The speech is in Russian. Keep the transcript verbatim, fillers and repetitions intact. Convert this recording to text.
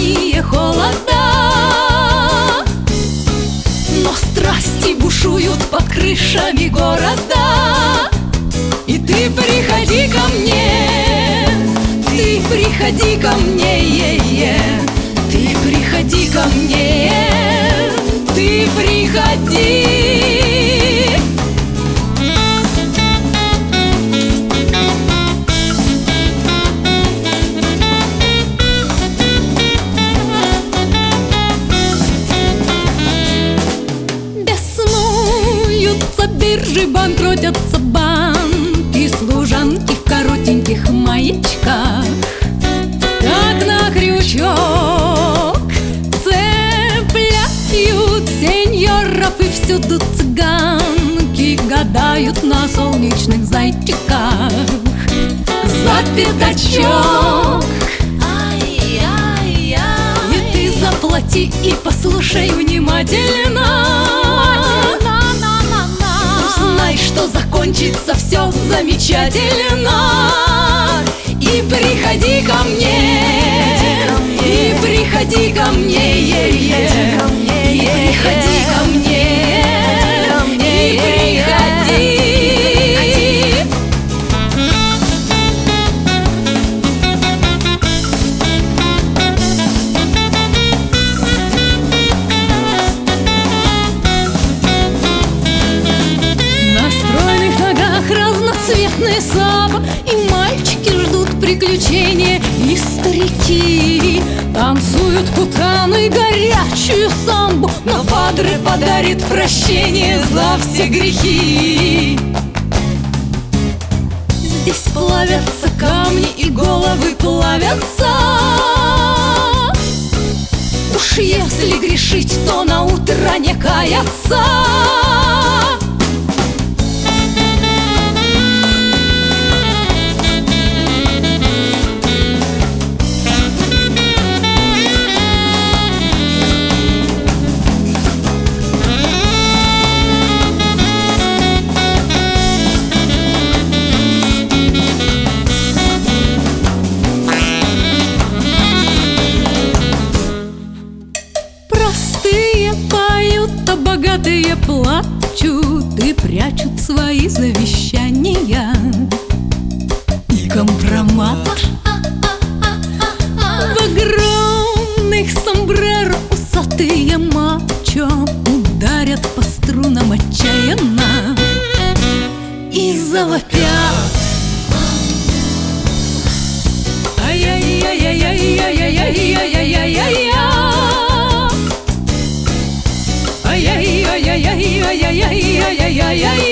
зимние холода. Но страсти бушуют под крышами города. И ты приходи ко мне, ты приходи ко мне, е-е. Ты приходи ко мне, ты приходи. Беснуются биржи, банкротятся банки, служанки в коротеньких маечках, как на крючок цепляют сеньоров, и всюду цыганки гадают на солнечных зайчиках за пятачок. И ты заплати и послушай внимательно. Узнай, что закончится все замечательно. И приходи ко мне, и приходи ко мне, е-е. И приходи ко мне, и приходи. На стройных ногах разноцветные саба, и мальчики ждут приключения, и старики танцуют путаны горячую самбу. Но падре подарит прощение за все грехи. Здесь плавятся камни и головы плавятся. Уж если грешить, то на утро не каяться. Простые поют, а богатые плачут и прячут свои завещания и компромат. В огромных сомбреро усатые мачо ударят по струнам отчаянно и завопят: ай-яй-яй-яй-яй-яй-яй-яй-яй-яй-яй. Ай-яй-яй-яй-яй-яй-яй-яй-яй-яй-яй.